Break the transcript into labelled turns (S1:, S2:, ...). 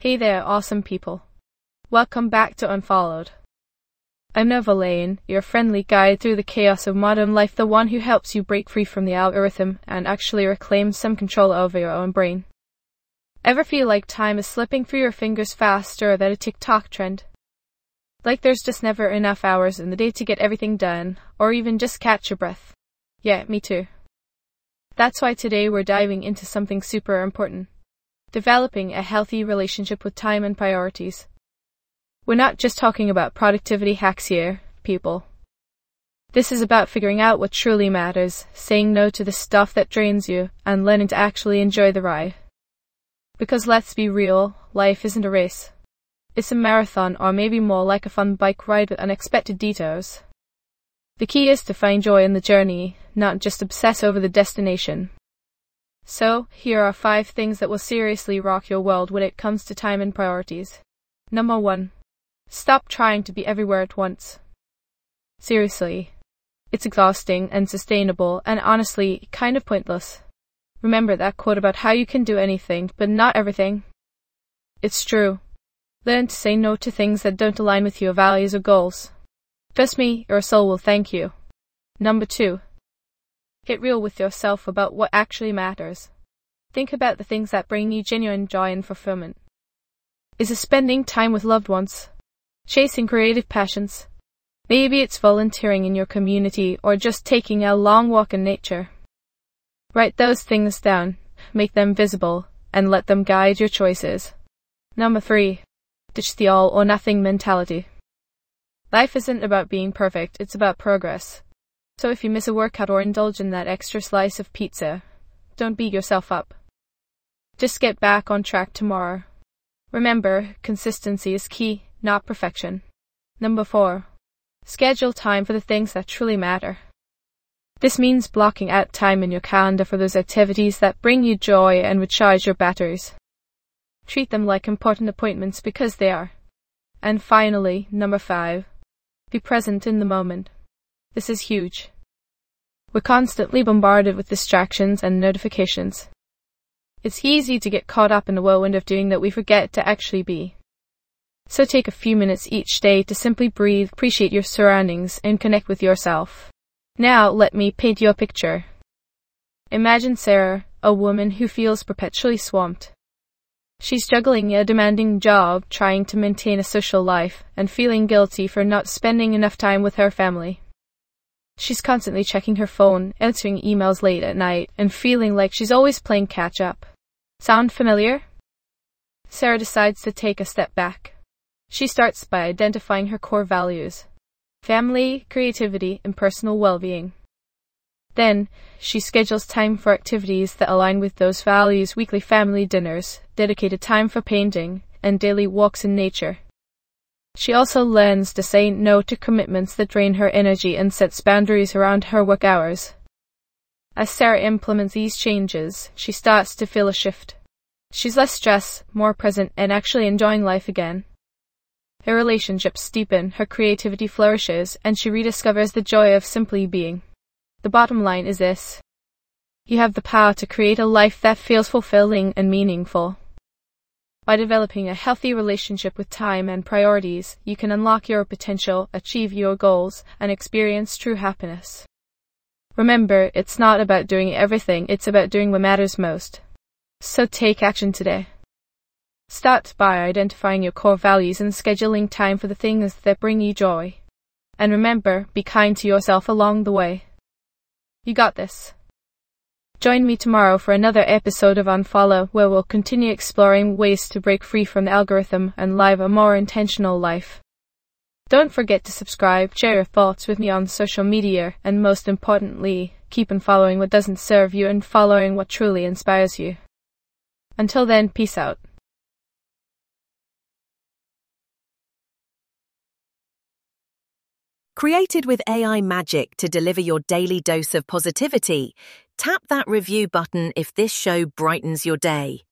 S1: Hey there, awesome people. Welcome back to Unfollowed. I'm Nova Lane, your friendly guide through the chaos of modern life, the one who helps you break free from the algorithm and actually reclaim some control over your own brain. Ever feel like time is slipping through your fingers faster than a TikTok trend? Like there's just never enough hours in the day to get everything done, or even just catch your breath. Yeah, me too. That's why today we're diving into something super important. Developing a healthy relationship with time and priorities. We're not just talking about productivity hacks here, people. This is about figuring out what truly matters, saying no to the stuff that drains you, and learning to actually enjoy the ride. Because let's be real, life isn't a race. It's a marathon, or maybe more like a fun bike ride with unexpected detours. The key is to find joy in the journey, not just obsess over the destination. So, here are 5 things that will seriously rock your world when it comes to time and priorities. Number 1. Stop trying to be everywhere at once. Seriously. It's exhausting and sustainable, and honestly, kind of pointless. Remember that quote about how you can do anything, but not everything? It's true. Learn to say no to things that don't align with your values or goals. Trust me, your soul will thank you. Number 2. Get real with yourself about what actually matters. Think about the things that bring you genuine joy and fulfillment. Is it spending time with loved ones? Chasing creative passions? Maybe it's volunteering in your community or just taking a long walk in nature. Write those things down, make them visible, and let them guide your choices. Number 3. Ditch the all or nothing mentality. Life isn't about being perfect, it's about progress. So if you miss a workout or indulge in that extra slice of pizza, don't beat yourself up. Just get back on track tomorrow. Remember, consistency is key, not perfection. Number 4. Schedule time for the things that truly matter. This means blocking out time in your calendar for those activities that bring you joy and recharge your batteries. Treat them like important appointments because they are. And finally, number 5. Be present in the moment. This is huge. We're constantly bombarded with distractions and notifications. It's easy to get caught up in the whirlwind of doing that we forget to actually be. So take a few minutes each day to simply breathe, appreciate your surroundings, and connect with yourself. Now let me paint you a picture. Imagine Sarah, a woman who feels perpetually swamped. She's juggling a demanding job, trying to maintain a social life, and feeling guilty for not spending enough time with her family. She's constantly checking her phone, answering emails late at night, and feeling like she's always playing catch-up. Sound familiar? Sarah decides to take a step back. She starts by identifying her core values: family, creativity, and personal well-being. Then, she schedules time for activities that align with those values: weekly family dinners, dedicated time for painting, and daily walks in nature. She also learns to say no to commitments that drain her energy and sets boundaries around her work hours. As Sarah implements these changes, she starts to feel a shift. She's less stressed, more present, and actually enjoying life again. Her relationships deepen, her creativity flourishes, and she rediscovers the joy of simply being. The bottom line is this: you have the power to create a life that feels fulfilling and meaningful. By developing a healthy relationship with time and priorities, you can unlock your potential, achieve your goals, and experience true happiness. Remember, it's not about doing everything, it's about doing what matters most. So take action today. Start by identifying your core values and scheduling time for the things that bring you joy. And remember, be kind to yourself along the way. You got this. Join me tomorrow for another episode of Unfollow, where we'll continue exploring ways to break free from the algorithm and live a more intentional life. Don't forget to subscribe, share your thoughts with me on social media, and most importantly, keep on following what doesn't serve you and following what truly inspires you. Until then, peace out.
S2: Created with AI magic to deliver your daily dose of positivity, tap that review button if this show brightens your day.